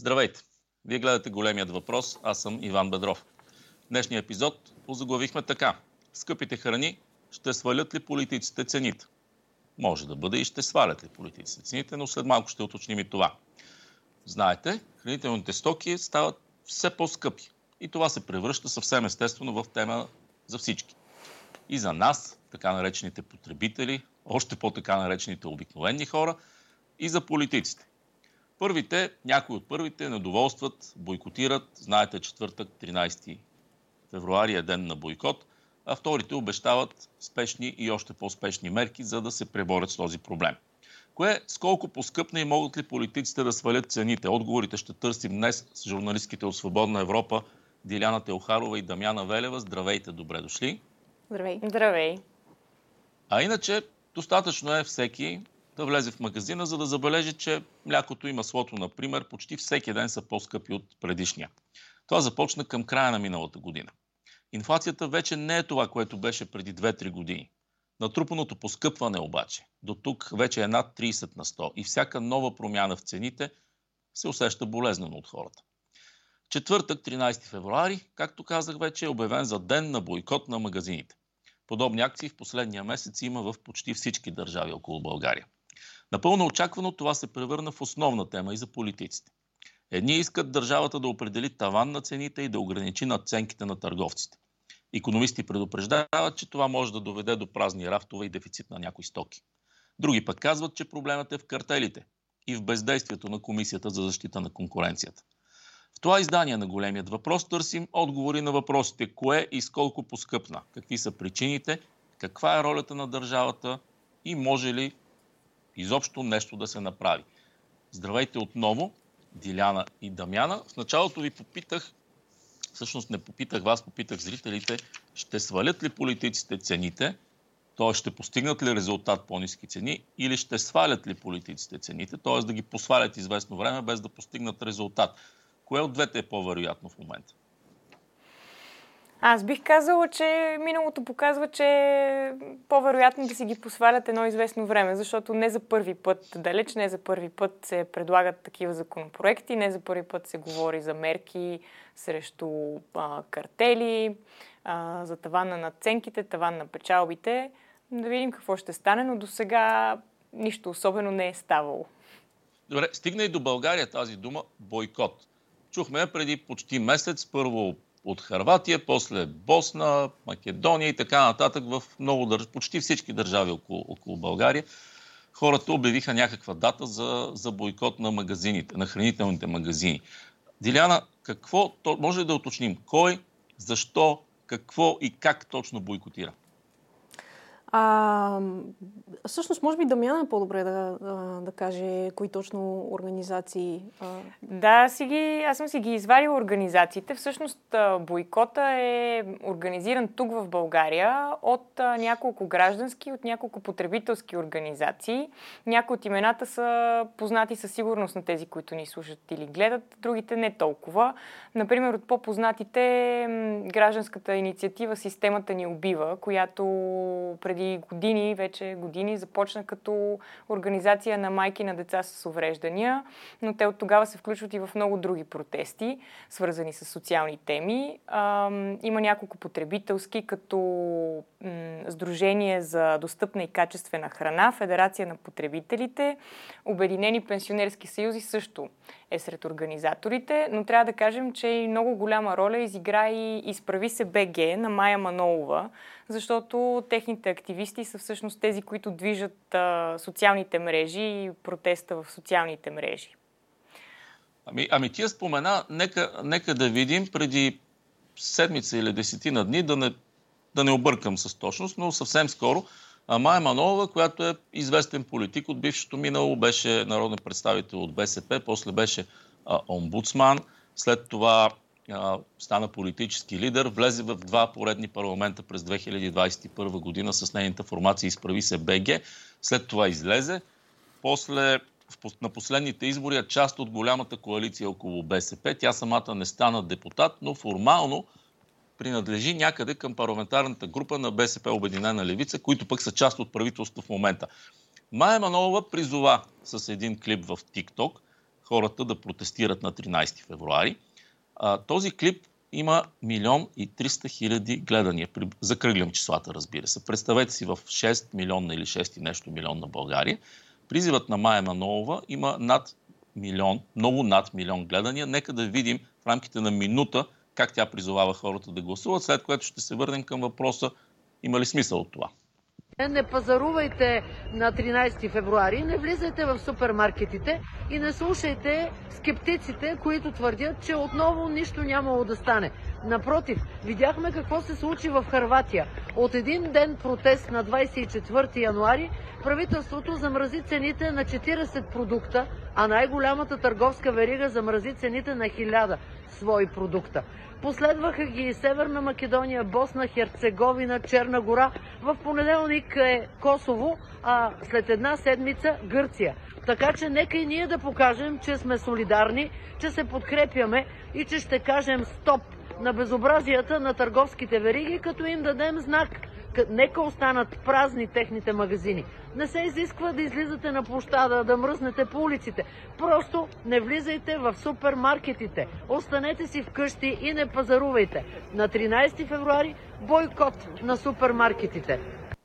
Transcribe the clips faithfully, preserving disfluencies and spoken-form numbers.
Здравейте! Вие гледате Големият въпрос, аз съм Иван Бедров. Днешния епизод озаглавихме така. Скъпите храни ще свалят ли политиците цените? Може да бъде и ще свалят ли политиците цените, но след малко ще уточним и това. Знаете, хранителните стоки стават все по-скъпи. И това се превръща съвсем естествено в тема за всички. И за нас, така наречените потребители, още по-така наречените обикновени хора, и за политиците. Първите, някои от първите недоволстват, бойкотират. Знаете, четвъртък, тринайсети февруари е ден на бойкот, а вторите обещават спешни и още по-спешни мерки, за да се преборят с този проблем. Кое, с колко поскъпна и могат ли политиците да свалят цените? Отговорите ще търсим днес с журналистките от Свободна Европа Диляна Теохарова и Дамяна Велева. Здравейте, добре дошли. Здравей. Здравей. А иначе, достатъчно е всеки да влезе в магазина, за да забележи, че млякото и маслото, например, почти всеки ден са по-скъпи от предишния. Това започна към края на миналата година. Инфлацията вече не е това, което беше преди две-три години. Натрупаното поскъпване обаче до тук вече е над трийсет на сто и всяка нова промяна в цените се усеща болезнено от хората. Четвъртък, тринайсети февруари, както казах вече, е обявен за ден на бойкот на магазините. Подобни акции в последния месец има в почти всички държави около България. Напълно очаквано това се превърна в основна тема и за политиците. Едни искат държавата да определи таван на цените и да ограничи надценките на търговците. Икономисти предупреждават, че това може да доведе до празни рафтове и дефицит на някои стоки. Други пък казват, че проблемът е в картелите и в бездействието на Комисията за защита на конкуренцията. В това издание на Големият въпрос търсим отговори на въпросите: кое и с колко поскъпна, какви са причините, каква е ролята на държавата и може ли изобщо нещо да се направи. Здравейте отново, Диляна и Дамяна. В началото ви попитах, всъщност не попитах вас, попитах зрителите, ще свалят ли политиците цените, т.е. ще постигнат ли резултат по-ниски цени, или ще свалят ли политиците цените, т.е. да ги посвалят известно време без да постигнат резултат. Кое от двете е по-вероятно в момента? Аз бих казала, че миналото показва, че е по-вероятно да си ги посвалят едно известно време, защото не за първи път, далеч не за първи път се предлагат такива законопроекти, не за първи път се говори за мерки срещу а, картели, а, за таван на надценките, таван на печалбите. Да видим какво ще стане, но до сега нищо особено не е ставало. Добре, стигна и до България тази дума бойкот. Чухме преди почти месец, първо от Хърватия, после Босна, Македония и така нататък в много държави, почти всички държави около, около България. Хората обявиха някаква дата за, за бойкот на магазините, на хранителните магазини. Диляна, какво, може ли да уточним кой, защо, какво и как точно бойкотира? А, всъщност, може би Дамяна е по-добре да, да, да каже кои точно организации. А... Да, си ги, аз съм си ги извадила организациите. Всъщност бойкота е организиран тук в България от а, няколко граждански, от няколко потребителски организации. Някои от имената са познати със сигурност на тези, които ни слушат или гледат, другите не толкова. Например, от по-познатите гражданската инициатива "Системата ни убива", която преди години, вече години, започна като организация на майки на деца с увреждания, но те от тогава се включват и в много други протести, свързани с социални теми. А, има няколко потребителски, като м, Сдружение за достъпна и качествена храна, Федерация на потребителите, Обединени пенсионерски съюзи също е сред организаторите, но трябва да кажем, че и много голяма роля изигра и Изправи се БГ на Мая Манолова, защото техните активисти са всъщност тези, които движат а, социалните мрежи и протеста в социалните мрежи. Ами, ами тия спомена, нека, нека да видим преди седмица или десетина дни, да не, да не объркам с точност, но съвсем скоро, Мая Манолова, която е известен политик от бившето минало, беше народен представител от БСП, после беше а, омбудсман, след това а, стана политически лидер, влезе в два поредни парламента през две хиляди двадесет и първа година с нейната формация "Изправи се БГ", след това излезе, после на последните избори е част от голямата коалиция около БСП. Тя самата не стана депутат, но формално принадлежи някъде към парламентарната група на БСП Обединена левица, които пък са част от правителството в момента. Мая Манолова призова с един клип в TikTok хората да протестират на тринайсети февруари. А, този клип има милион и триста хиляди гледания. Закръглям числата, разбира се. Представете си в шест милиона или шест и нещо милион на България. Призивът на Мая Манолова има над милион, много над милион гледания. Нека да видим в рамките на минута как тя призовава хората да гласуват, след което ще се върнем към въпроса има ли смисъл от това. Не пазарувайте на тринайсети февруари, не влизайте в супермаркетите и не слушайте скептиците, които твърдят, че отново нищо нямало да стане. Напротив, видяхме какво се случи в Хърватия. От един ден протест на двайсет и четвърти януари правителството замрази цените на четирийсет продукта, а най-голямата търговска верига замрази цените на хиляда свои продукта. Последваха ги и Северна Македония, Босна, Херцеговина, Черна гора. В понеделник е Косово, а след една седмица Гърция. Така че нека и ние да покажем, че сме солидарни, че се подкрепяме и че ще кажем стоп на безобразията на търговските вериги, като им дадем знак. Нека останат празни техните магазини. Не се изисква да излизате на площада, да мръзнете по улиците. Просто не влизайте в супермаркетите. Останете си вкъщи и не пазарувайте. На тринайсети февруари бойкот на супермаркетите.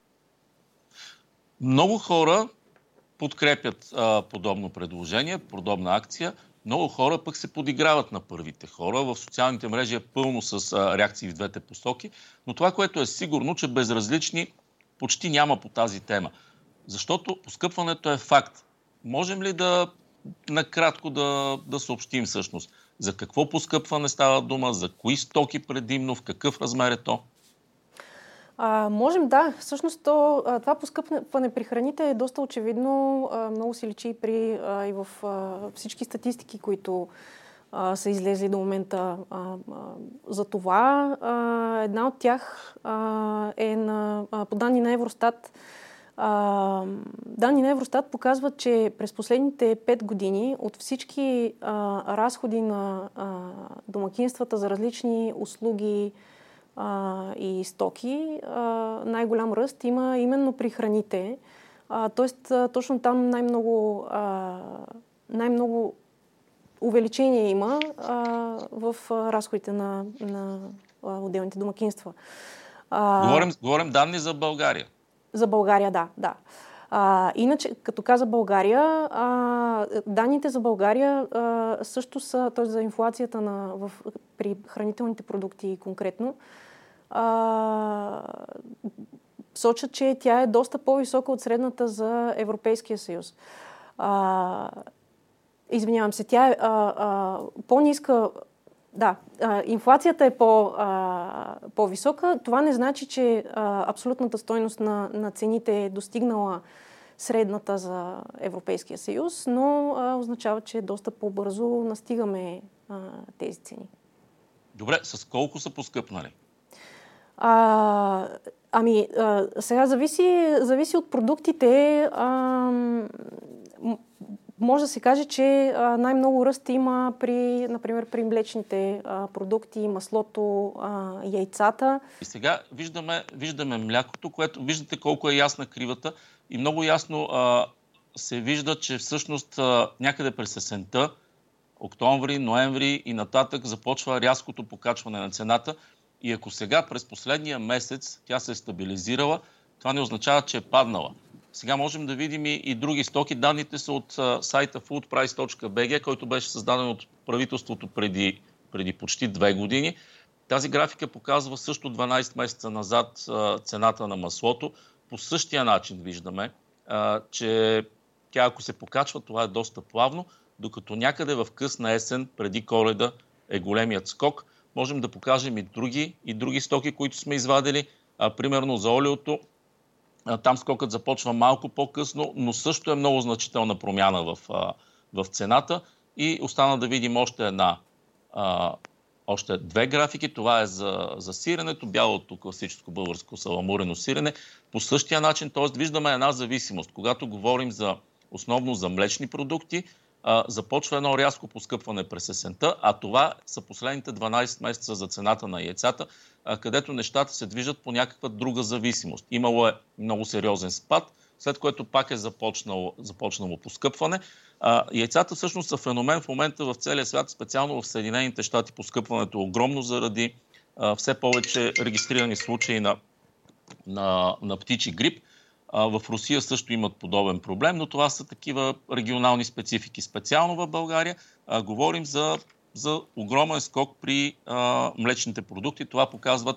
Много хора подкрепят а, подобно предложение, подобна акция. Много хора пък се подиграват на първите хора. В социалните мрежи е пълно с а, реакции в двете посоки. Но това, което е сигурно, че безразлични почти няма по тази тема. Защото поскъпването е факт. Можем ли да накратко да, да съобщим всъщност за какво поскъпване става дума, за кои стоки предимно, в какъв размер е то? А, можем, да. Всъщност то, това поскъпване при храните е доста очевидно. А, много се личи при, а, и в а, всички статистики, които а, са излезли до момента а, а, за това. А, една от тях а, е на, а, по данни на Евростат. А, данни на Евростат показват, че през последните пет години от всички а, разходи на а, домакинствата за различни услуги Uh, и стоки, uh, най-голям ръст има именно при храните. Uh, тоест, uh, точно там най-много, uh, най-много увеличение има uh, в uh, разходите на, на uh, отделните домакинства. Uh, говорим, говорим данни за България. За България, да. да. Uh, иначе, като каза България, uh, данните за България uh, също са, т.е. за инфлацията на, в, при хранителните продукти конкретно, Uh, сочат, че тя е доста по-висока от средната за Европейския съюз. Uh, извинявам се, тя е uh, uh, по-ниска. Да, uh, инфлацията е по, uh, по-висока. Това не значи, че uh, абсолютната стойност на, на цените е достигнала средната за Европейския съюз, но uh, означава, че доста по-бързо настигаме uh, тези цени. Добре, с колко са поскъпнали? А, ами, а, сега зависи, зависи от продуктите. А, може да се каже, че а, най-много ръст има при, например, при млечните а, продукти, маслото, а, яйцата. И сега виждаме, виждаме млякото, което виждате колко е ясна кривата и много ясно а, се вижда, че всъщност а, някъде през есента, октомври, ноември и нататък започва рязкото покачване на цената. И ако сега през последния месец тя се е стабилизирала, това не означава, че е паднала. Сега можем да видим и, и други стоки. Данните са от а, сайта food price точка би джи, който беше създаден от правителството преди, преди почти две години. Тази графика показва също дванайсет месеца назад а, цената на маслото. По същия начин виждаме, а, че тя ако се покачва, това е доста плавно, докато някъде в късна есен, преди Коледа, е големият скок. Можем да покажем и други, и други стоки, които сме извадили. А, примерно за олиото. А, там скокът започва малко по-късно, но също е много значителна промяна в, а, в цената. И остана да видим още една, а, още две графики. Това е за, за сиренето, бялото класическо българско саламурено сирене. По същия начин, т.е. виждаме една зависимост. Когато говорим за, основно за млечни продукти, Uh, започва едно рязко поскъпване през есента, а това са последните дванайсет месеца за цената на яйцата, uh, където нещата се движат по някаква друга зависимост. Имало е много сериозен спад след което пак е започнало, започнало поскъпване. А, яйцата всъщност са феномен в момента в целия свят, специално в Съединените щати поскъпването е огромно заради а, все повече регистрирани случаи на, на, на птичи грип. А, в Русия също имат подобен проблем, но това са такива регионални специфики. Специално в България а, говорим за, за огромен скок при а, млечните продукти. Това показват,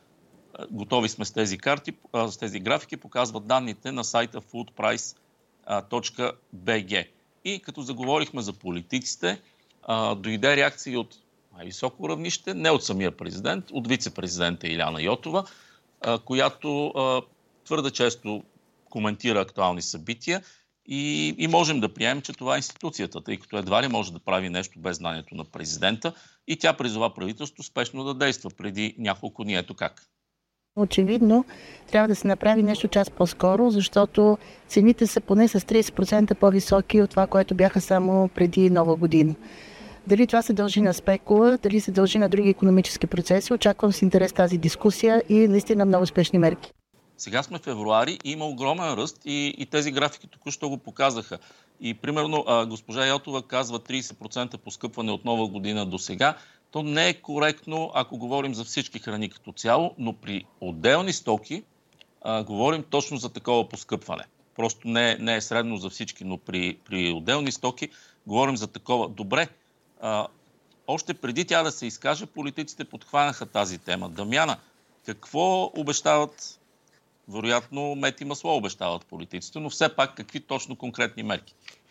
готови сме с тези карти, а, с тези графики, показват данните на сайта food price точка би джи. И като заговорихме за политиците, а, дойде реакция от най-високо равнище, не от самия президент, от вице-президента Иляна Йотова, а, която а, твърде често коментира актуални събития и, и можем да приемем, че това е институцията, тъй като едва ли може да прави нещо без знанието на президента и тя призова правителството спешно да действа преди няколко дни. Ето как. Очевидно трябва да се направи нещо час по-скоро, защото цените са поне с трийсет процента по-високи от това, което бяха само преди Нова година. Дали това се дължи на спекула, дали се дължи на други икономически процеси, очаквам с интерес тази дискусия и наистина много успешни мерки. Сега сме в февруари и има огромен ръст и, и тези графики току-що го показаха. И примерно а, госпожа Йотова казва трийсет процента поскъпване от Нова година до сега. То не е коректно, ако говорим за всички храни като цяло, но при отделни стоки а, говорим точно за такова поскъпване. Просто не, не е средно за всички, но при, при отделни стоки говорим за такова. Добре, а, още преди тя да се изкаже, политиците подхванаха тази тема. Дамяна, какво обещават? Вероятно мед и масло обещават политиците, но все пак какви точно конкретни мерки?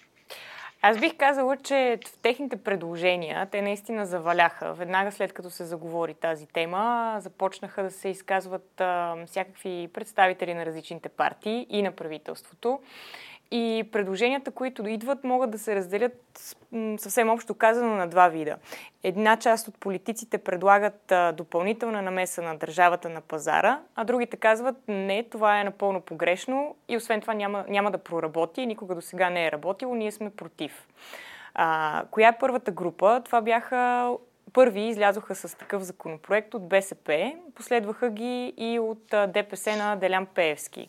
Аз бих казала, че в техните предложения те наистина заваляха. Веднага след като се заговори тази тема, започнаха да се изказват а, всякакви представители на различните партии и на правителството. И предложенията, които идват, могат да се разделят съвсем общо казано на два вида. Една част от политиците предлагат а, допълнителна намеса на държавата на пазара, а другите казват, не, това е напълно погрешно и освен това няма, няма да проработи, никога до сега не е работило, ние сме против. А, коя е първата група? Това бяха първи, излязоха с такъв законопроект от БСП, последваха ги и от а, ДПС на Делян Пеевски.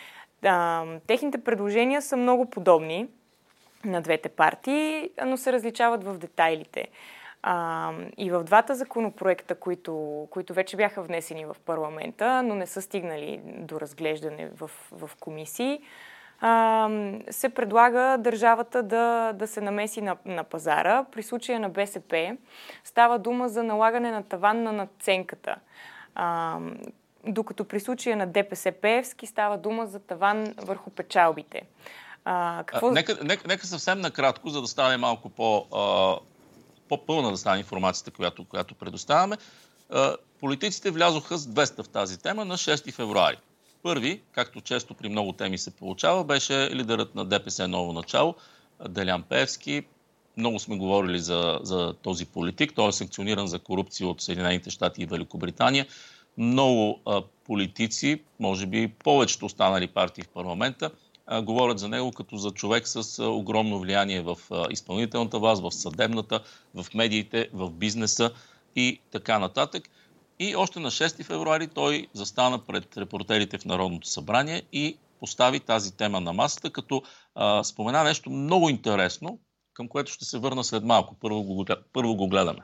А, техните предложения са много подобни на двете партии, но се различават в детайлите. А, и в двата законопроекта, които, които вече бяха внесени в парламента, но не са стигнали до разглеждане в, в комисии, а, се предлага държавата да, да се намеси на, на пазара. При случая на БСП става дума за налагане на таван на надценката. А, докато при случая на ДПС Пеевски става дума за таван върху печалбите. А, какво... а, нека, нека, нека съвсем накратко, за да стане малко по, а, по-пълна да стане информацията, която, която предоставяме. А, политиците влязоха с двеста в тази тема на шести февруари. Първи, както често при много теми се получава, беше лидерът на ДПС Ново начало, Делян Пеевски. Много сме говорили за, за този политик. Той е санкциониран за корупция от Съединените щати и Великобритания. Много а, политици, може би повечето останали партии в парламента, а, говорят за него като за човек с а, огромно влияние в а, изпълнителната власт, в съдебната, в медиите, в бизнеса и така нататък. И още на шести февруари той застана пред репортерите в Народното събрание и постави тази тема на масата, като а, спомена нещо много интересно, към което ще се върна след малко. Първо го, първо го гледаме.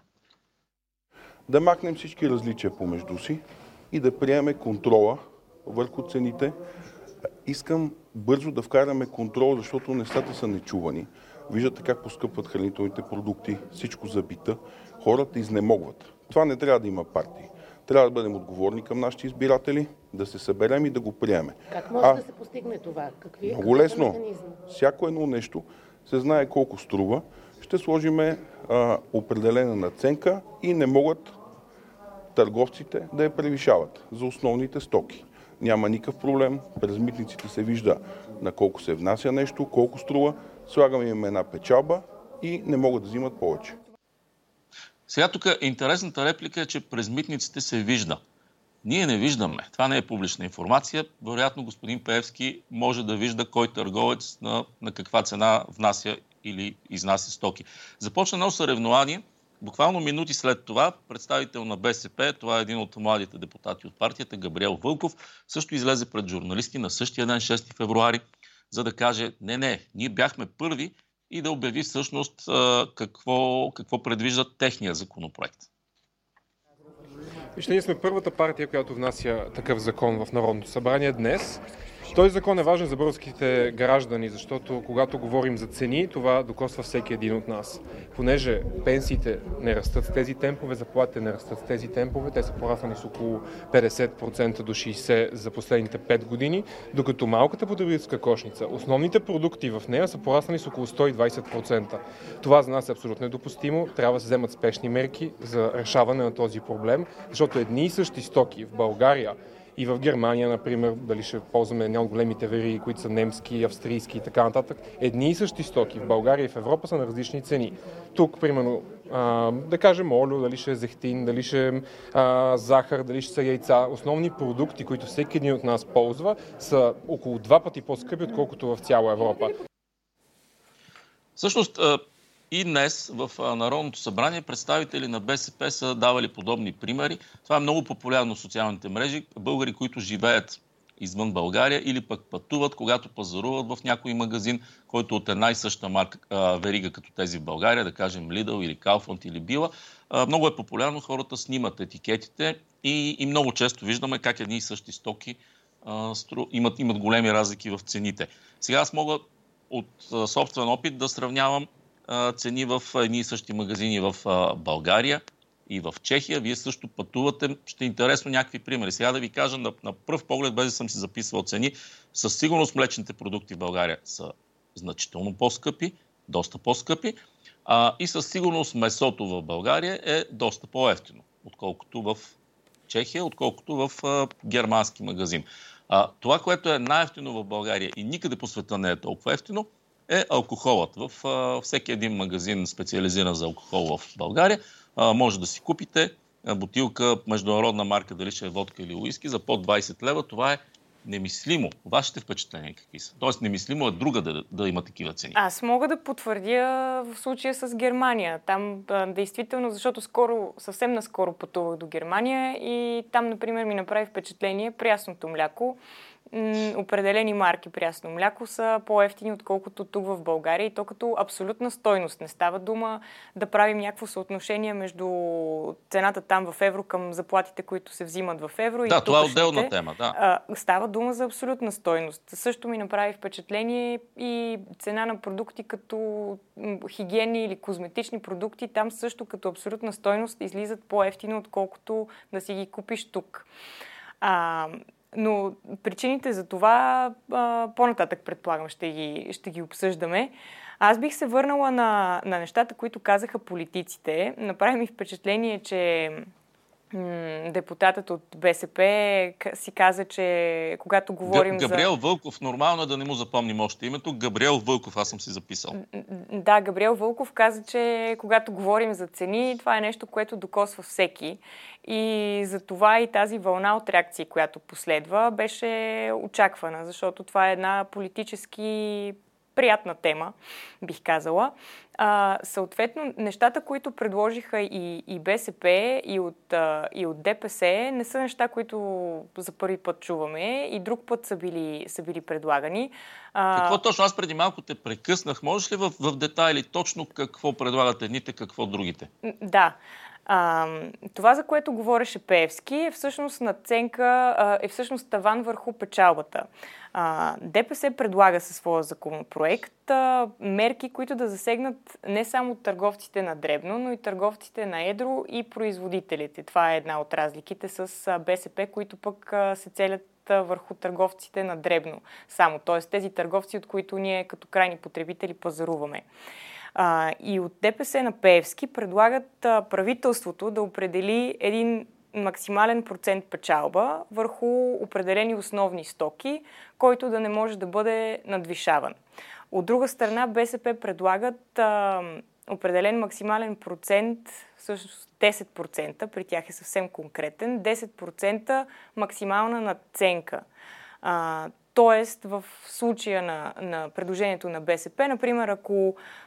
Да махнем всички различия помежду си и да приемем контрола върху цените. Искам бързо да вкараме контрол, защото нещата са нечувани. Виждате как поскъпват хранителните продукти, всичко забита. Хората изнемогват. Това не трябва да има партии. Трябва да бъдем отговорни към нашите избиратели, да се съберем и да го приемем. Как може а, да се постигне това? Какви, много лесно. Всяко едно нещо се знае колко струва. Ще сложиме а, определена надценка и не могат търговците да я превишават за основните стоки. Няма никакъв проблем. През митниците се вижда на колко се внася нещо, колко струва. Слагаме им една печалба и не могат да взимат повече. Сега тук интересната реплика е, че през митниците се вижда. Ние не виждаме. Това не е публична информация. Вероятно господин Пеевски може да вижда кой търговец на, на каква цена внася или изнася стоки. Започна едно съревнование. Буквално минути след това представител на БСП, това е един от младите депутати от партията, Габриел Вълков, също излезе пред журналисти на същия ден, шести февруари. за да каже, не, не, ние бяхме първи и да обяви всъщност а, какво, какво предвижда техния законопроект. Вижте, ние сме първата партия, която внася такъв закон в Народното събрание днес. Този закон е важен за българските граждани, защото когато говорим за цени, това докосва всеки един от нас. Понеже пенсиите не растат с тези темпове, заплатите не растат с тези темпове, те са пораснали с около петдесет процента до шейсет процента за последните пет години, докато малката потребителска кошница, основните продукти в нея са пораснали с около сто и двадесет процента. Това за нас е абсолютно недопустимо. Трябва да се вземат спешни мерки за решаване на този проблем, защото едни и същи стоки в България и в Германия, например, дали ще ползваме една от големите вериги, които са немски, австрийски и така нататък, едни и същи стоки в България и в Европа са на различни цени. Тук, примерно, а, да кажем олио, дали ще е зехтин, дали ще е а, захар, дали ще са яйца. Основни продукти, които всеки един от нас ползва, са около два пъти по-скъпи, отколкото в цяла Европа. Всъщност, и днес в Народното събрание представители на БСП са давали подобни примери. Това е много популярно в социалните мрежи. Българи, които живеят извън България или пък пътуват, когато пазаруват в някой магазин, който от една и съща марка, а, верига като тези в България, да кажем Lidl или Kaufland или Била. А, много е популярно, хората снимат етикетите и, и много често виждаме как едни и същи стоки а, стру, имат, имат големи разлики в цените. Сега аз мога от а, собствен опит да сравнявам цени в едни и същи магазини в България и в Чехия. Вие също пътувате. Ще е интересно някакви примери. Сега да ви кажа на, на пръв поглед, без да съм си записвал цени, със сигурност млечните продукти в България са значително по-скъпи, доста по-скъпи. А, и със сигурност месото в България е доста по-евтино, отколкото в Чехия, отколкото в а, германски магазин. А, това, което е най-евтино в България и никъде по света не е толкова евтино, е алкохолът. В а, всеки един магазин, специализиран за алкохол в България, а, може да си купите а, бутилка международна марка, дали ще е водка или уиски, за под двадесет лева. Това е немислимо. Вашите впечатления какви са? Тоест немислимо е друга да, да има такива цени. Аз мога да потвърдя в случая с Германия. Там а, действително, защото скоро, съвсем наскоро пътувах до Германия и там, например, ми направи впечатление прясното мляко. Определени марки прясно мляко са по-евтини, отколкото тук в България и то като абсолютна стойност. Не става дума да правим някакво съотношение между цената там в евро към заплатите, които се взимат в евро. Да, и това е отделна тема. Да. Става дума за абсолютна стойност. Също ми направи впечатление и цена на продукти като хигиенни или козметични продукти. Там също като абсолютна стойност излизат по-евтино, отколкото да си ги купиш тук. А, Но причините за това а, по-нататък, предполагам, ще ги, ще ги обсъждаме. Аз бих се върнала на, на нещата, които казаха политиците. Направи ми впечатление, че м- депутатът от БСП си каза, че когато говорим за... Габриел за... Вълков, нормално е да не му запомним още името. Габриел Вълков, аз съм си записал. Да, Габриел Вълков каза, че когато говорим за цени, това е нещо, което докосва всеки. И за това и тази вълна от реакции, която последва, беше очаквана, защото това е една политически приятна тема, бих казала. А, съответно, нещата, които предложиха и, и БСП, и от, а, и от ДПС, не са неща, които за първи път чуваме и друг път са били, са били предлагани. А... Какво точно? Аз преди малко те прекъснах. Можеш ли в, в детайли точно какво предлагат едните, какво другите? Да. А, това, за което говореше Пеевски, е всъщност надценка, е всъщност таван върху печалбата. А, ДПС предлага със своя законопроект а, мерки, които да засегнат не само търговците на дребно, но и търговците на едро и производителите. Това е една от разликите с а, БСП, които пък а, се целят а, върху търговците на дребно само. Т.е. тези търговци, от които ние като крайни потребители пазаруваме. А, и от ДПС на Пеевски предлагат а, правителството да определи един максимален процент печалба върху определени основни стоки, който да не може да бъде надвишаван. От друга страна, БСП предлагат а, определен максимален процент, всъщност десет процента, при тях е съвсем конкретен, десет процента максимална надценка. А, Тоест, в случая на, на предложението на БСП, например, ако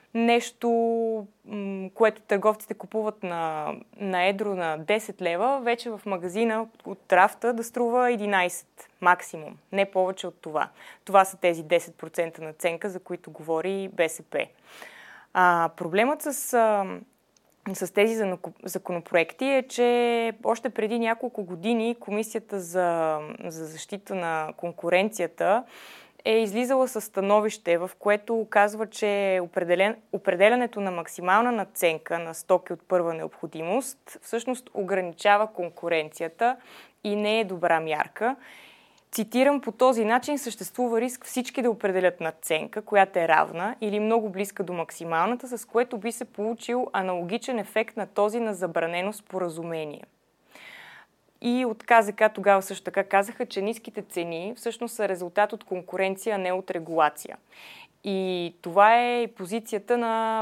нещо, м- което търговците купуват на, на едро на десет лева, вече в магазина от рафта да струва единайсет максимум. Не повече от това. Това са тези десет процента надценка, за които говори БСП. А, проблемът с... А, с тези законопроекти е, че още преди няколко години Комисията за, за защита на конкуренцията е излизала със становище, в което казва, че определен, определянето на максимална надценка на стоки от първа необходимост всъщност ограничава конкуренцията и не е добра мярка. Цитирам, по този начин съществува риск всички да определят надценка, която е равна или много близка до максималната, с което би се получил аналогичен ефект на този на забранено споразумение. И от КЗК тогава също така казаха, че ниските цени всъщност са резултат от конкуренция, а не от регулация. И това е позицията на,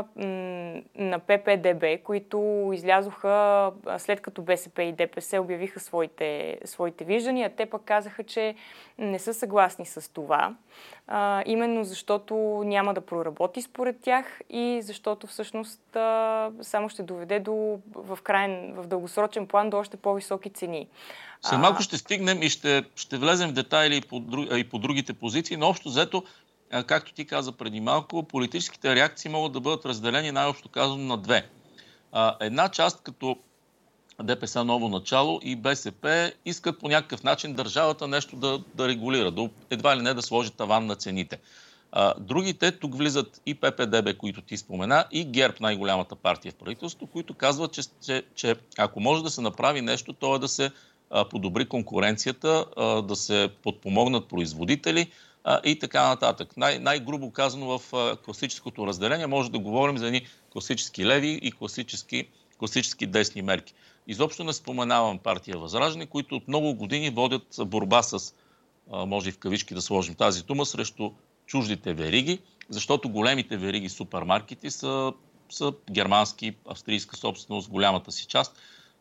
на П П Д Б, които излязоха след като БСП и Д П С обявиха своите, своите виждания. Те пък казаха, че не са съгласни с това, а, именно защото няма да проработи според тях и защото всъщност а, само ще доведе до, в, крайен, в дългосрочен план до още по-високи цени. След малко ще стигнем и ще, ще влезем в детайли и по, и по другите позиции, но общо взето, както ти каза преди малко, политическите реакции могат да бъдат разделени най-общо казано на две. Една част като Д П С ново начало и Б С П искат по някакъв начин държавата нещо да, да регулира, да, едва ли не да сложи таван на цените. Другите, тук влизат и П П Д Б, които ти спомена, и ГЕРБ, най-голямата партия в правителството, които казват, че, че, че ако може да се направи нещо, то е да се подобри конкуренцията, да се подпомогнат производители и така нататък. Най- най-грубо казано в класическото разделение може да говорим за едни класически леви и класически, класически десни мерки. Изобщо не споменавам партия Възраждане, които от много години водят борба с, може и в кавички да сложим тази дума, срещу чуждите вериги, защото големите вериги супермаркети са, са германски, австрийска собственост, голямата си част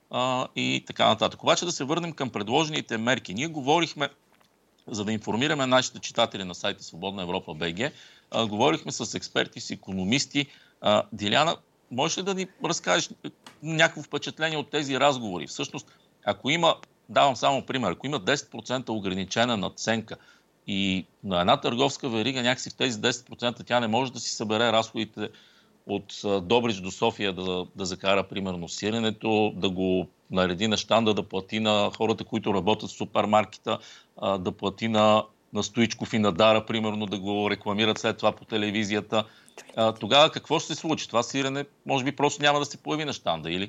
и така нататък. Обаче да се върнем към предложените мерки. Ние говорихме, за да информираме нашите читатели на сайта Свободна Европа Б Г, а, говорихме с експерти, с икономисти. А, Диляна, можеш ли да ни разкажеш някакво впечатление от тези разговори? Всъщност, ако има, давам само пример, ако има десет процента ограничена надценка и на една търговска верига някакси в тези десет процента тя не може да си събере разходите от Добрич до София да, да закара, примерно, сиренето, да го нареди на щанда, да плати на хората, които работят в супермаркета, да плати на, на Стоичков и на Дара, примерно, да го рекламират след това по телевизията. Тогава какво ще се случи? Това сирене, може би, просто няма да се появи на щанда, или?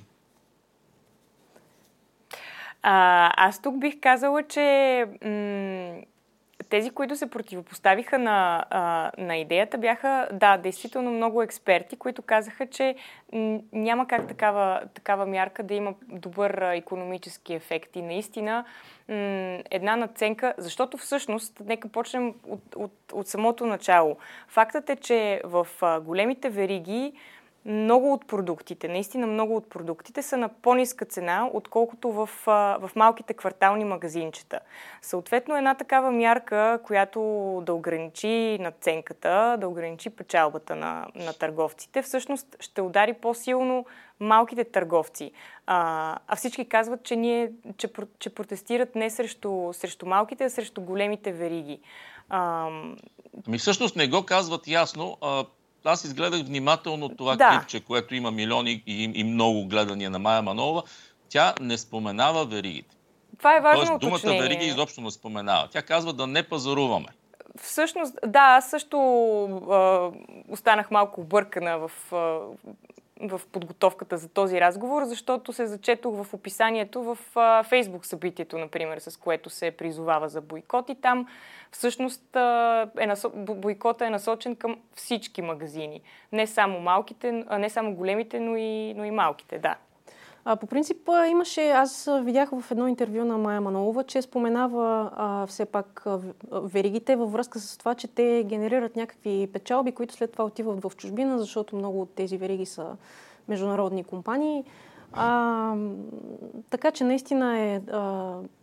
А, аз тук бих казала, че м- тези, които се противопоставиха на, а, на идеята, бяха, да, действително много експерти, които казаха, че м- няма как такава, такава мярка да има добър а, икономически ефект. И наистина м- една надценка, защото всъщност, нека почнем от, от, от самото начало. Фактът е, че в а, големите вериги много от продуктите, наистина много от продуктите са на по-ниска цена, отколкото в, в малките квартални магазинчета. Съответно, една такава мярка, която да ограничи надценката, да ограничи печалбата на, на търговците, всъщност ще удари по-силно малките търговци. А, а всички казват, че, ние, че, че протестират не срещу, срещу малките, а срещу големите вериги. А... Ами всъщност не го казват ясно. А... Аз изгледах внимателно това да. клипче, което има милиони и, и много гледания на Мая Манолова. Тя не споменава веригите. Това е важно Тоест, уточнение. думата вериги изобщо не споменава. Тя казва да не пазаруваме. Всъщност, да, аз също а, останах малко объркана в, а, в подготовката за този разговор, защото се зачетох в описанието в а, Фейсбук събитието, например, с което се призовава за бойкот и там всъщност а, е насо... бойкота е насочен към всички магазини. Не само малките, а не само големите, но и, но и малките, да. А, по принцип имаше, аз видях в едно интервю на Мая Манолова, че споменава а, все пак а, веригите във връзка с това, че те генерират някакви печалби, които след това отиват в чужбина, защото много от тези вериги са международни компании. А, така че наистина е а,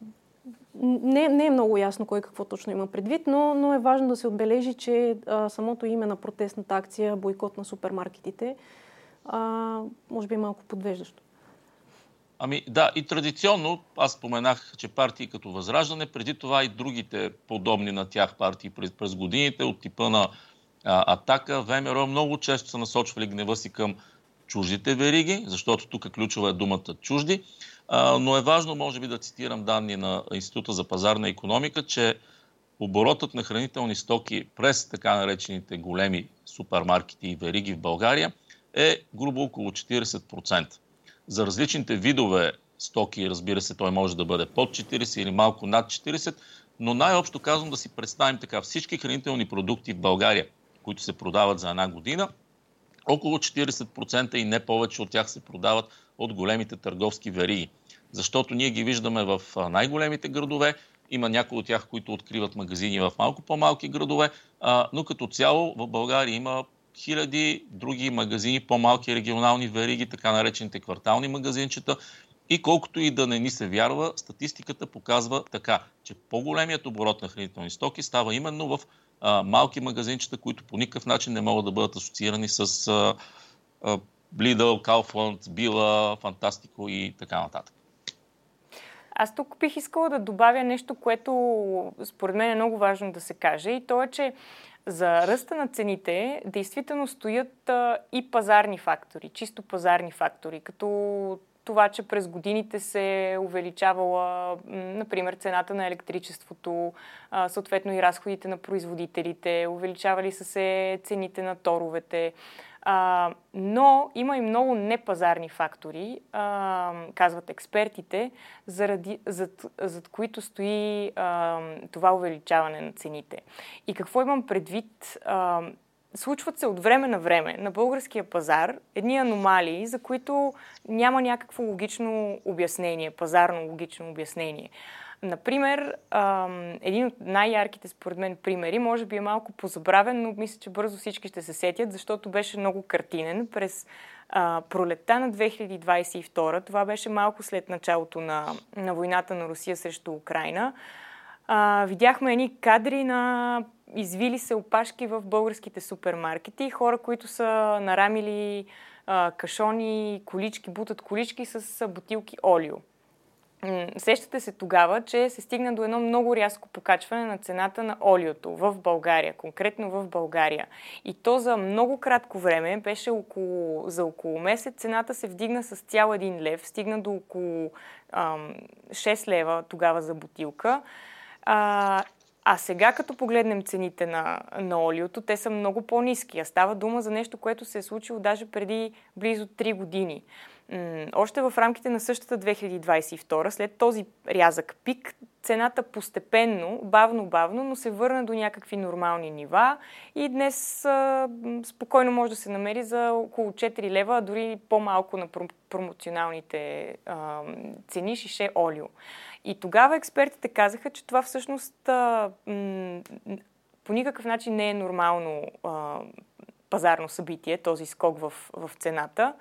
Не, не е много ясно кой какво точно има предвид, но, но е важно да се отбележи, че а, самото име на протестната акция бойкот на супермаркетите а, може би е малко подвеждащо. Ами да, и традиционно, аз споменах, че партии като Възраждане, преди това и другите подобни на тях партии през, през годините, от типа на а, Атака, ВМРО, много често са насочвали гнева си към чуждите вериги, защото тук ключова е думата чужди. А, но е важно, може би, да цитирам данни на Института за пазарна икономика, че оборотът на хранителни стоки през така наречените големи супермаркети и вериги в България е грубо около четирийсет процента. За различните видове стоки, разбира се, той може да бъде под четирийсет или малко над четирийсет, но най-общо казвам да си представим така, всички хранителни продукти в България, които се продават за една година, около четирийсет процента и не повече от тях се продават от големите търговски вериги. Защото ние ги виждаме в най-големите градове, има някои от тях, които откриват магазини в малко по-малки градове, но като цяло в България има хиляди други магазини, по-малки регионални вериги, така наречените квартални магазинчета. И колкото и да не ни се вярва, статистиката показва така, че по-големият оборот на хранителни стоки става именно в а, малки магазинчета, които по никакъв начин не могат да бъдат асоциирани с а, а, Lidl, Kaufland, Била, Фантастико и така нататък. Аз тук бих искала да добавя нещо, което според мен е много важно да се каже, и то е, че за ръста на цените действително стоят а, и пазарни фактори, чисто пазарни фактори, като това, че през годините се е увеличавала, например, цената на електричеството, а, съответно и разходите на производителите, увеличавали са се цените на торовете. А, но има и много непазарни фактори, а, казват експертите, заради, зад, зад които стои а, това увеличаване на цените. И какво имам предвид? А, случват се от време на време на българския пазар едни аномалии, за които няма някакво логично обяснение, пазарно логично обяснение. Например, един от най-ярките според мен примери, може би е малко позабравен, но мисля, че бързо всички ще се сетят, защото беше много картинен. През пролетта на две хиляди двадесет и втора, това беше малко след началото на, на войната на Русия срещу Украйна, а, видяхме едни кадри на извили се опашки в българските супермаркети, хора, които са нарамили а, кашони, колички, бутат колички с бутилки олио. Сещате се тогава, че се стигна до едно много рязко покачване на цената на олиото в България, конкретно в България. И то за много кратко време, беше около, за около месец, цената се вдигна с цял един лев, стигна до около ам, шест лева тогава за бутилка. А, а сега, като погледнем цените на, на олиото, те са много по-ниски. А става дума за нещо, което се е случило даже преди близо три години. М- още в рамките на същата две хиляди двадесет и втора, след този рязък пик, цената постепенно, бавно-бавно, но се върна до някакви нормални нива и днес а, спокойно може да се намери за около четири лева, а дори по-малко на промоционалните а, цени шише олио. И тогава експертите казаха, че това всъщност а, м- по никакъв начин не е нормално а, пазарно събитие, този скок в, в цената.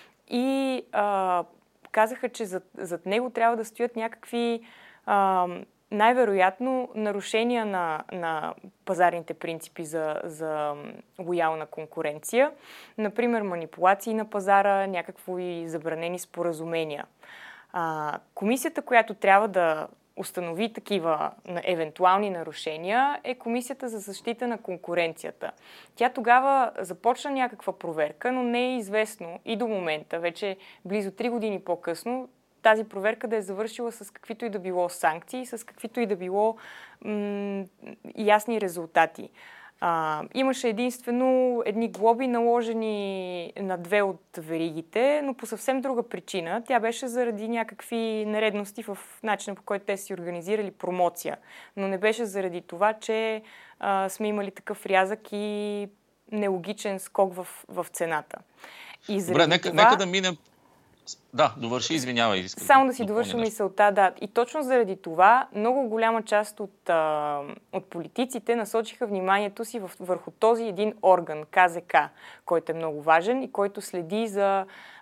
И а, казаха, че зад, зад него трябва да стоят някакви а, най-вероятно нарушения на, на пазарните принципи за, за лоялна конкуренция. Например, манипулации на пазара, някакво и забранени споразумения. А, комисията, която трябва да установи такива евентуални нарушения, е Комисията за защита на конкуренцията. Тя тогава започна някаква проверка, но не е известно и до момента, вече близо три години по-късно, тази проверка да е завършила с каквито и да било санкции, с каквито и да било м- ясни резултати. А, имаше единствено едни глоби, наложени на две от веригите, но по съвсем друга причина. Тя беше заради някакви нередности в начина, по който те си организирали промоция. Но не беше заради това, че а, сме имали такъв рязък и нелогичен скок в, в цената. И Добре, нека, това... нека да минем... Да, довърши, извинявай. Искам Само да си довърша мисълта, да. И точно заради това много голяма част от, а, от политиците насочиха вниманието си върху този един орган, К З К, който е много важен и който следи за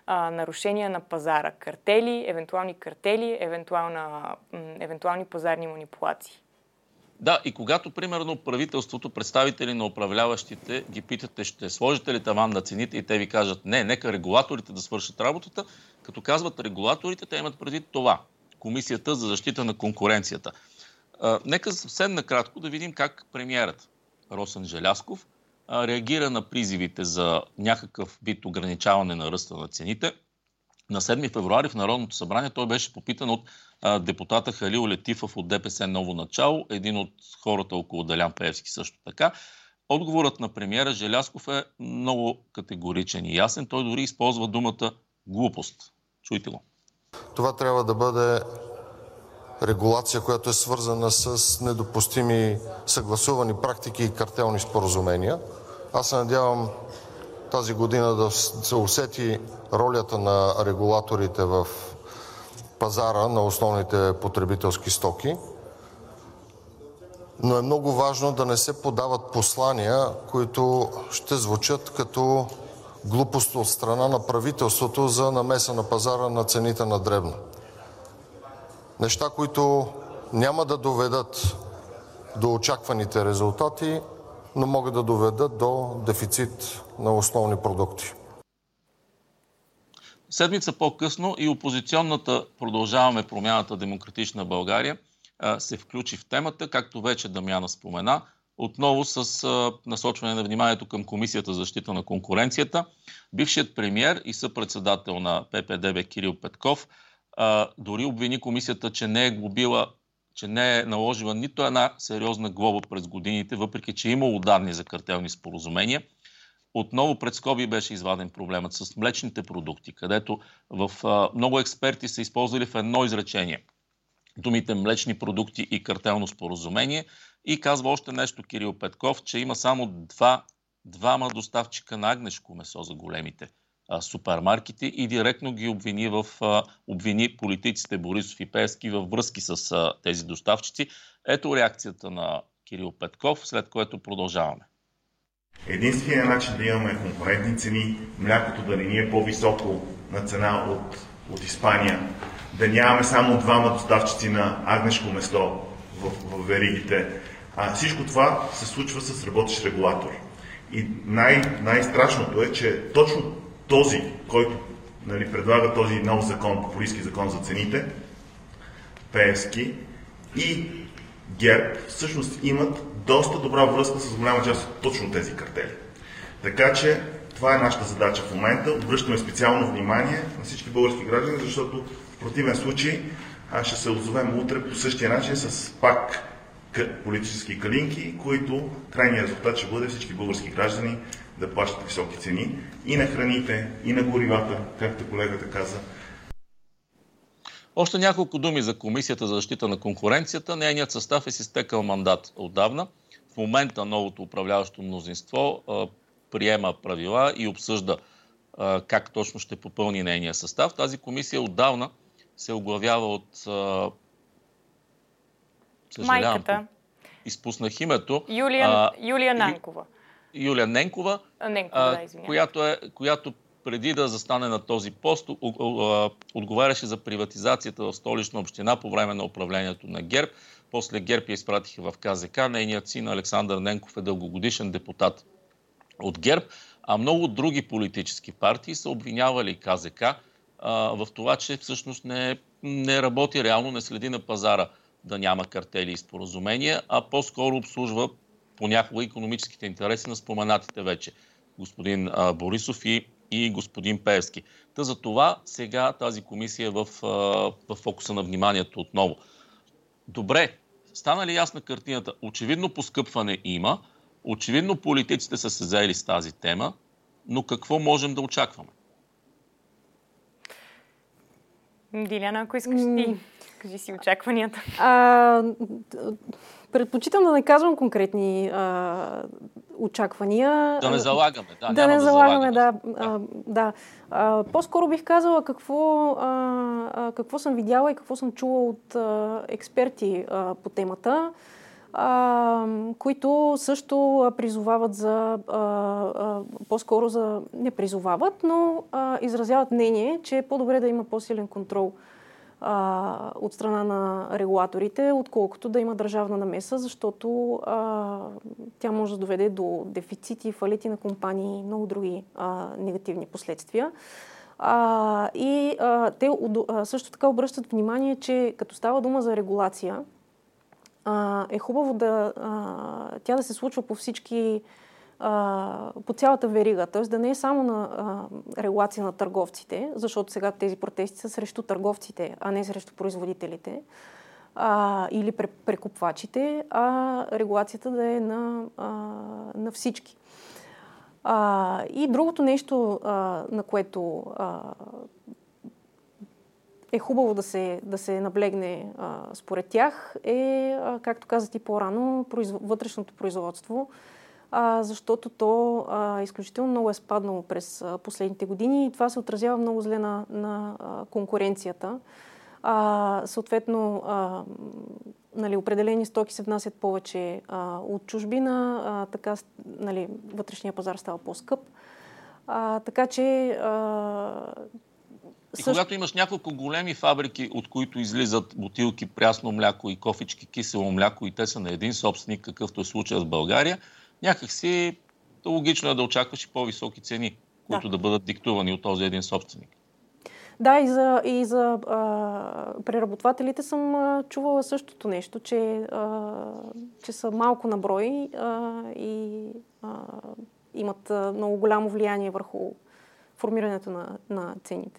а, нарушения на пазара, картели, евентуални картели, евентуална, м, евентуални пазарни манипулации. Да, и когато, примерно, правителството, представители на управляващите ги питате, ще сложите ли таван на цените и те ви кажат, не, нека регулаторите да свършат работата, като казват регулаторите, те имат предвид това. Комисията за защита на конкуренцията. А, нека съвсем накратко да видим как премиерът Росен Желязков а, реагира на призивите за някакъв вид ограничаване на ръста на цените. На седми февруари в Народното събрание той беше попитан от а, депутата Халил Летифов от ДПС Ново начало, един от хората около Делян Пеевски също така. Отговорът на премиера Желязков е много категоричен и ясен. Той дори използва думата глупост. Чуйте го. Това трябва да бъде регулация, която е свързана с недопустими съгласувани практики и картелни споразумения. Аз се надявам тази година да се усети ролята на регулаторите в пазара на основните потребителски стоки. Но е много важно да не се подават послания, които ще звучат като глупост от страна на правителството за намеса на пазара на цените на дребно. Неща, които няма да доведат до очакваните резултати, но могат да доведат до дефицит на основни продукти. Седмица по-късно и опозиционната Продължаваме промяната Демократична България се включи в темата, както вече Дамяна спомена, отново с насочване на вниманието към Комисията за защита на конкуренцията. Бившият премиер и съпредседател на П П Д Б Кирил Петков дори обвини комисията, че не е глобила, че не е наложила нито една сериозна глоба през годините, въпреки че е имало данни за картелни споразумения. Отново пред скоби беше изваден проблемът с млечните продукти, където в а, много експерти са използвали в едно изречение думите млечни продукти и картелно споразумение. И казва още нещо Кирил Петков, че има само два, двама доставчика на агнешко месо за големите а, супермаркети и директно ги обвини, в, а, обвини политиците Борисов и Пеевски във връзки с а, тези доставчици. Ето реакцията на Кирил Петков, след което продължаваме. Единственият начин да имаме конкурентни цени, млякото да не ни е по-високо на цена от, от Испания, да нямаме само двама доставчици на агнешко месо в, в веригите. А всичко това се случва с работещ регулатор. И най- най-страшното е, че точно този, който нали, предлага този нов закон, популистки закон за цените, Пеевски и ГЕРБ, всъщност имат доста добра връзка с голяма част от точно тези картели. Така че това е нашата задача в момента. Обръщаме специално внимание на всички български граждани, защото в противен случай ще се озовем утре по същия начин с пак политически калинки, които крайният резултат ще бъде всички български граждани да плащат високи цени и на храните, и на горивата, както колегата каза. Още няколко думи за Комисията за защита на конкуренцията. Нейният състав е си стекал мандат отдавна. В момента новото управляващо мнозинство а, приема правила и обсъжда а, как точно ще попълни нейния състав. Тази комисия отдавна се оглавява от... А, майката. Изпуснах името. Юлия, а, Юлия Ненкова. Юлия Ненкова, Ненкова да, а, която, е, която преди да застане на този пост, отговаряше за приватизацията в Столична община по време на управлението на ГЕРБ. После ГЕРБ я изпратиха в К З К. Нейният син Александър Ненков е дългогодишен депутат от ГЕРБ, а много други политически партии са обвинявали К З К а, в това, че всъщност не, не работи реално, не следи на пазара да няма картели и споразумения, а по-скоро обслужва понякога икономическите интереси на споменатите вече господин а, Борисов и и господин Пеевски. Та за това сега тази комисия е в, в фокуса на вниманието отново. Добре, стана ли ясна картината? Очевидно поскъпване има, очевидно политиците са се заели с тази тема, но какво можем да очакваме? Диляна, ако искаш ти, кажи си очакванията. А, предпочитам да не казвам конкретни а, очаквания. Да не залагаме. Да, да не да залагаме, залагаме. да. А, да. А, по-скоро бих казала какво, а, какво съм видяла и какво съм чула от а, експерти а, по темата. а, които също призовават за, а, а, по-скоро за, не призовават, но а, изразяват мнение, че е по-добре да има по-силен контрол а, от страна на регулаторите, отколкото да има държавна намеса, защото а, тя може да доведе до дефицити, фалити на компании и много други а, негативни последствия. А, и а, те а, също така обръщат внимание, че като става дума за регулация, а, е хубаво да, а, тя да се случва по всички, а, по цялата верига, т.е. да не е само на а, регулация на търговците, защото сега тези протести са срещу търговците, а не срещу производителите а, или прекупвачите, а регулацията да е на, а, на всички. А, и другото нещо, а, на което а, е хубаво да се, да се наблегне а, според тях, е, а, както казах и по-рано, произв... вътрешното производство, а, защото то а, изключително много е спаднало през а, последните години и това се отразява много зле на, на а, конкуренцията. А, съответно, а, нали, определени стоки се внасят повече а, от чужбина, а, така нали, вътрешния пазар става по-скъп. А, така че... А, и също... когато имаш няколко големи фабрики, от които излизат бутилки прясно мляко и кофички кисело мляко и те са на един собственик, какъвто е случая в България, някакси логично е да очакваш и по-високи цени, които да, да бъдат диктувани от този един собственик. Да, и за, и за а, преработвателите съм а, чувала същото нещо, че, а, че са малко на брой а, и а, имат а, много голямо влияние върху формирането на, на цените.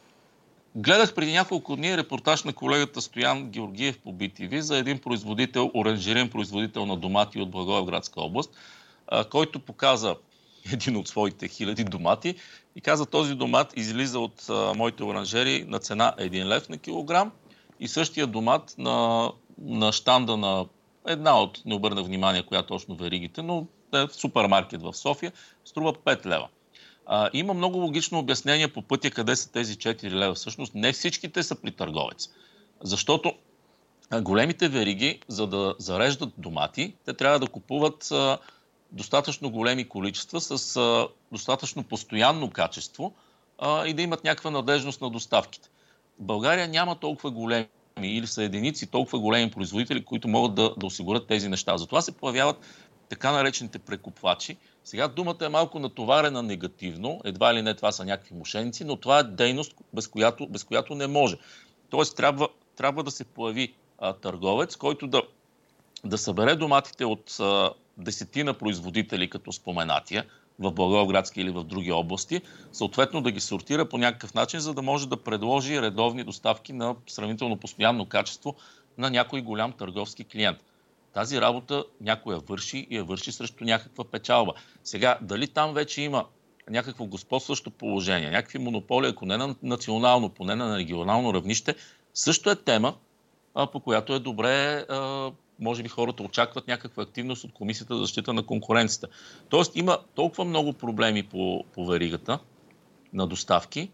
Гледах преди няколко дни репортаж на колегата Стоян Георгиев по би ти ви за един производител, оранжерен производител на домати от Благоевградска област, а, който показа един от своите хиляди домати и каза, този домат излиза от а, моите оранжери на цена един лев на килограм и същия домат на, на щанда на една от, не обърна внимание коя точно веригите, но е в супермаркет в София, струва пет лева. А, има много логично обяснение по пътя къде са тези четири лева. Всъщност не всичките са при търговец. Защото а, големите вериги, за да зареждат домати, те трябва да купуват а, достатъчно големи количества с а, достатъчно постоянно качество а, и да имат някаква надежност на доставките. В България няма толкова големи или са единици толкова големи производители, които могат да, да осигурят тези неща. Затова се появяват така наречените прекупвачи. Сега думата е малко натоварена негативно, едва ли не това са някакви мошеници, но това е дейност, без която, без която не може. Тоест трябва, трябва да се появи а, търговец, който да, да събере доматите от а, десетина производители, като споменатия, в Благоевградски или в други области, съответно да ги сортира по някакъв начин, за да може да предложи редовни доставки на сравнително постоянно качество на някой голям търговски клиент. Тази работа някой я върши и я върши срещу някаква печалба. Сега, дали там вече има някакво господстващо положение, някакви монополи, ако не на национално, поне на регионално равнище, също е тема, по която е добре, може би хората очакват някаква активност от Комисията за защита на конкуренцията. Тоест има толкова много проблеми по, по веригата на доставки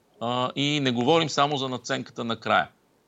и не говорим само за надценката на края.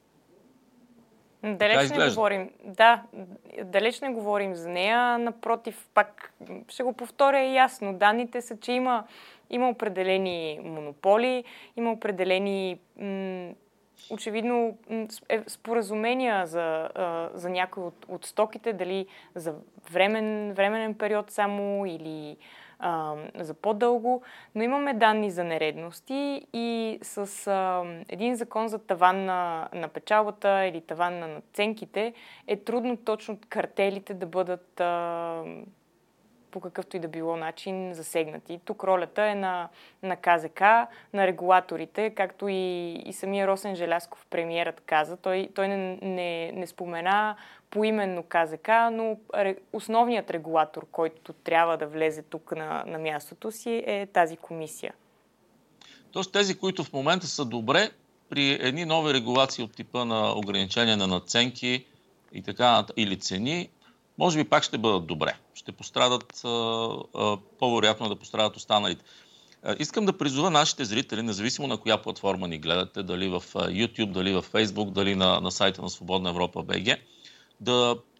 Далеч не говорим. Да, далеч не говорим за нея. Напротив, пак ще го повторя ясно. Данните са, че има, има определени монополи, има определени м- очевидно споразумения за, за някои от, от стоките, дали за времен, временен период само или а, за по-дълго, но имаме данни за нередности и с а, един закон за таван на, на печалбата или таван на надценките е трудно точно картелите да бъдат а, по какъвто и да било начин засегнати. Тук ролята е на, на КЗК, на регулаторите, както и, и самия Росен Желязков, премиерът, каза. Той, той не, не, не спомена поименно КЗК, но основният регулатор, който трябва да влезе тук на, на мястото си, е тази комисия. Тоест тези, които в момента са добре, при едни нови регулации от типа на ограничения на надценки и така, или цени, може би пак ще бъдат добре. Ще пострадат, а, а, по-вероятно да пострадат останалите. А, искам да призова нашите зрители, независимо на коя платформа ни гледате, дали в YouTube, дали в Facebook, дали на, на сайта на Свободна Европа БГ, да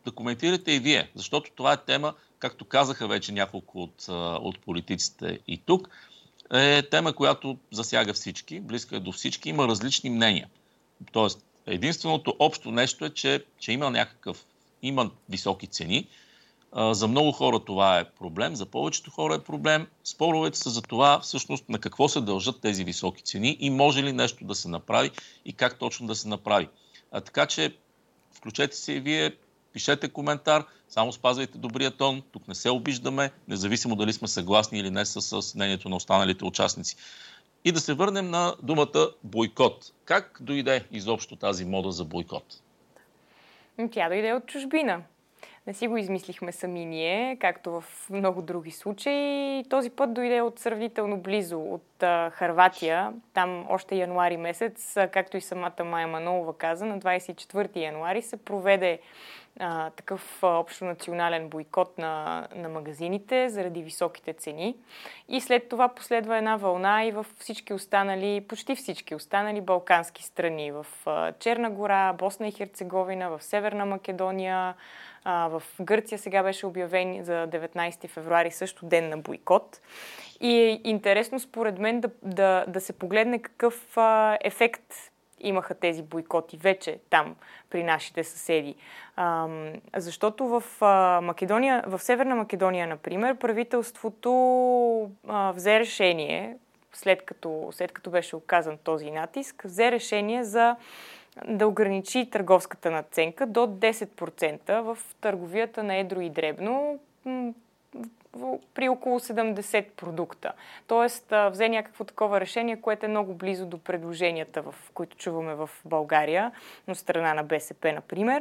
да коментирате и вие, защото това е тема, както казаха вече няколко от, от политиците и тук, е тема, която засяга всички, близка е до всички, има различни мнения. Тоест, единственото общо нещо е, че, че има някакъв, има високи цени. За много хора това е проблем, за повечето хора е проблем. Споровете са за това всъщност на какво се дължат тези високи цени и може ли нещо да се направи и как точно да се направи. А, така че включете се и вие, пишете коментар, само спазвайте добрия тон, тук не се обиждаме, независимо дали сме съгласни или не с, с мнението на останалите участници. И да се върнем на думата бойкот. Как дойде изобщо тази мода за бойкот? Тя дойде от чужбина. Не си го измислихме сами ние, както в много други случаи. Този път дойде от сравнително близо, от а, Хърватия. Там още януари месец, както и самата Майя Манолова каза, на двадесет и четвърти януари се проведе а, такъв а, общонационален бойкот на, на магазините заради високите цени. И след това последва една вълна и в всички останали, почти всички останали балкански страни. В а, Черна гора, Босна и Херцеговина, в Северна Македония. В Гърция сега беше обявен за деветнадесети февруари също ден на бойкот. И е интересно според мен да, да, да се погледне какъв а, ефект имаха тези бойкоти вече там при нашите съседи. А, защото в а, Македония, в Северна Македония, например, правителството а, взе решение, след като, след като беше оказан този натиск, взе решение за да ограничи търговската надценка до десет процента в търговията на едро и дребно при около седемдесет продукта. Тоест, взе някакво такова решение, което е много близо до предложенията, в които чуваме в България, но страна на БСП, например.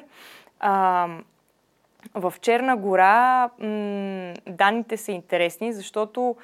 В Черна гора данните са интересни, защото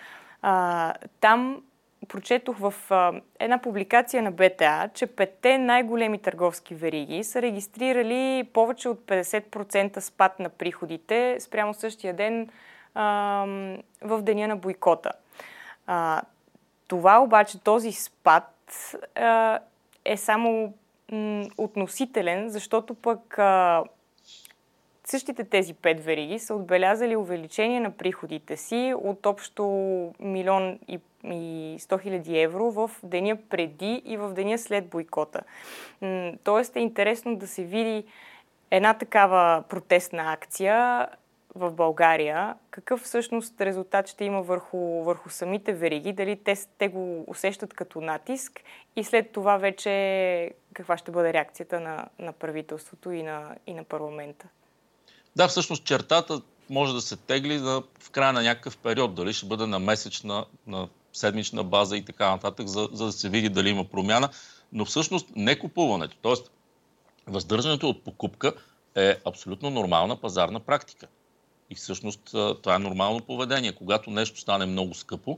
там прочетох в а, една публикация на Б Т А, че петте най-големи търговски вериги са регистрирали повече от петдесет процента спад на приходите спрямо същия ден а, в деня на бойкота. А, това обаче, този спад а, е само м, относителен, защото пък а, същите тези пет вериги са отбелязали увеличение на приходите си от общо милион и и сто хиляди евро в деня преди и в деня след бойкота. Тоест е интересно да се види една такава протестна акция в България, какъв всъщност резултат ще има върху, върху самите вериги, дали те, те го усещат като натиск и след това вече каква ще бъде реакцията на, на правителството и на, и на парламента. Да, всъщност чертата може да се тегли да, в края на някакъв период, дали ще бъде на месечна, на седмична база и така нататък, за, за да се види дали има промяна. Но всъщност не купуването, т.е. въздържането от покупка е абсолютно нормална пазарна практика. И всъщност това е нормално поведение. Когато нещо стане много скъпо,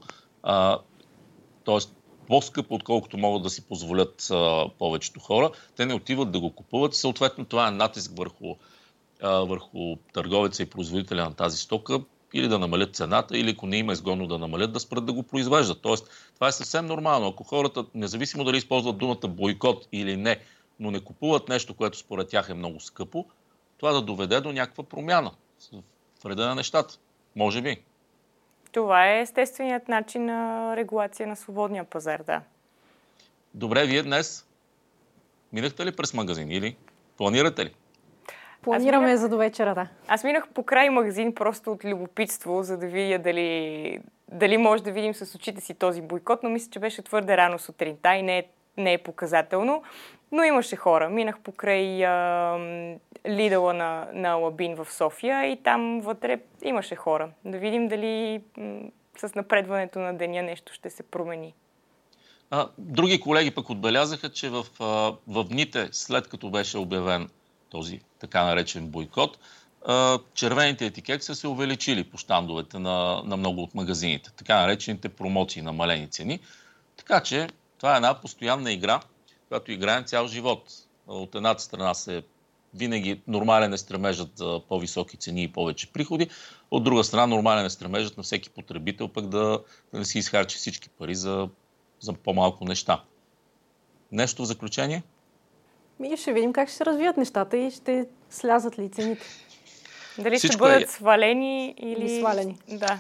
т.е. по-скъпо, отколкото могат да си позволят а, повечето хора, те не отиват да го купуват. Съответно, това е натиск върху, а, върху търговеца и производителя на тази стока, или да намалят цената, или ако не има изгодно да намалят, да спрат да го произвеждат. Тоест, това е съвсем нормално. Ако хората, независимо дали използват думата бойкот или не, но не купуват нещо, което според тях е много скъпо, това да доведе до някаква промяна в реда на нещата. Може би. Това е естественият начин на регулация на свободния пазар, да. Добре, вие днес минахте ли през магазин или планирате ли? Планираме минах... за до вечера, да. Аз минах по край магазин просто от любопитство, за да видя дали, дали може да видим с очите си този бойкот, но мисля, че беше твърде рано сутринта и не е, не е показателно. Но имаше хора. Минах покрай а, Лидъла на, на Лабин в София и там вътре имаше хора. Да видим дали м- с напредването на деня нещо ще се промени. А, други колеги пък отбелязаха, че в, а, в дните след като беше обявен този така наречен бойкот, а, червените етикети са се увеличили по щандовете на, на много от магазините. Така наречените промоции, намалени цени. Така че това е една постоянна игра, която играем цял живот. От едната страна се винаги нормален е стремежът за по-високи цени и повече приходи, от друга страна нормален е стремежът на всеки потребител пък да, да не си изхарчи всички пари за, за по-малко неща. Нещо в заключение? И ще видим как ще се развият нещата и ще слязат ли цените. Дали Всичко ще бъдат е... свалени или... или свалени. Да.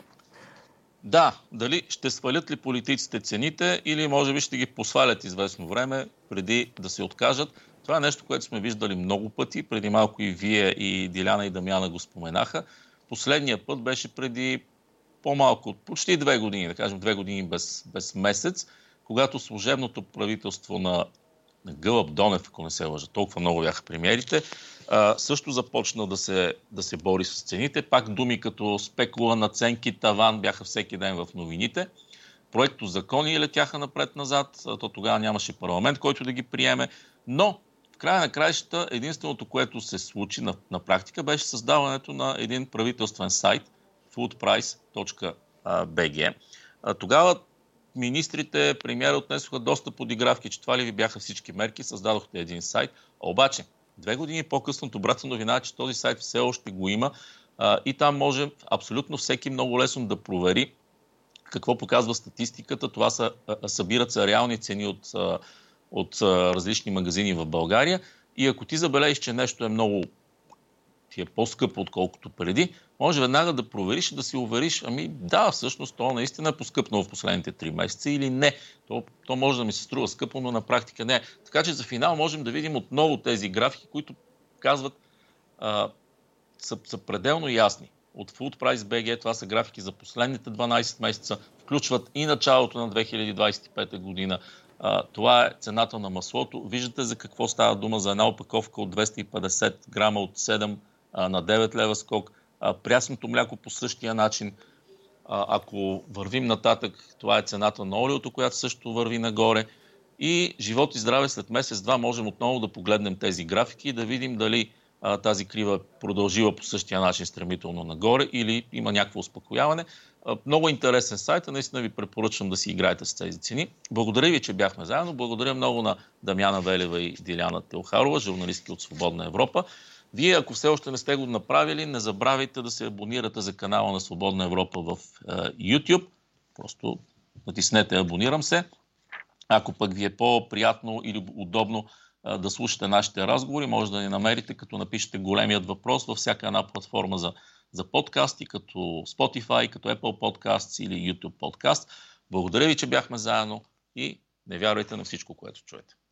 Да, дали ще свалят ли политиците цените или може би ще ги посвалят известно време преди да се откажат. Това е нещо, което сме виждали много пъти. Преди малко и вие, и Диляна, и Дамяна го споменаха. Последния път беше преди по-малко от почти две години, да кажем две години без, без месец, когато служебното правителство на, на Гълъб Донев, ако не се лъжа, толкова много бяха премиерите, а, също започна да се, да се бори с цените. Пак думи като спекула, надценки, таван бяха всеки ден в новините. Проекто закони летяха напред-назад, то тогава нямаше парламент, който да ги приеме, но в края на краищата единственото, което се случи на, на практика, беше създаването на един правителствен сайт food price точка би джи. Тогава министрите, премиери отнесоха доста подигравки, че това ли ви бяха всички мерки, създадохте един сайт. А обаче, две години по-късно добрата новина е, че този сайт все още го има а, и там може абсолютно всеки много лесно да провери какво показва статистиката. Това са, а, събират се реални цени от, а, от а, различни магазини в България и ако ти забележиш, че нещо е много ти е по-скъпо, отколкото преди, може веднага да провериш и да си увериш, ами да, всъщност то наистина е поскъпнало в последните три месеца или не. То, то може да ми се струва скъпо, но на практика не е. Така че за финал можем да видим отново тези графики, които казват, а, са, са пределно ясни. От Food Price точка би джи, това са графики за последните дванайсет месеца, включват и началото на две хиляди двайсет и пета година. А, това е цената на маслото. Виждате за какво става дума, за една опаковка от двеста и петдесет грама от седем на девет лева скок. Прясното мляко по същия начин. Ако вървим нататък, това е цената на олиото, която също върви нагоре. И живот и здраве след месец-два можем отново да погледнем тези графики и да видим дали тази крива продължила по същия начин стремително нагоре или има някакво успокояване. Много интересен сайт, наистина ви препоръчвам да си играете с тези цени. Благодаря ви, че бяхме заедно. Благодаря много на Дамяна Велева и Диляна Телхарова, журналистки от Свободна Европа. Вие, ако все още не сте го направили, не забравяйте да се абонирате за канала на Свободна Европа в е, YouTube. Просто натиснете абонирам се. Ако пък ви е по-приятно или удобно е, да слушате нашите разговори, може да ни намерите, като напишете големият въпрос във всяка една платформа за, за подкасти, като Spotify, като Apple Podcasts или YouTube Podcast. Благодаря ви, че бяхме заедно и не вярвайте на всичко, което чуете.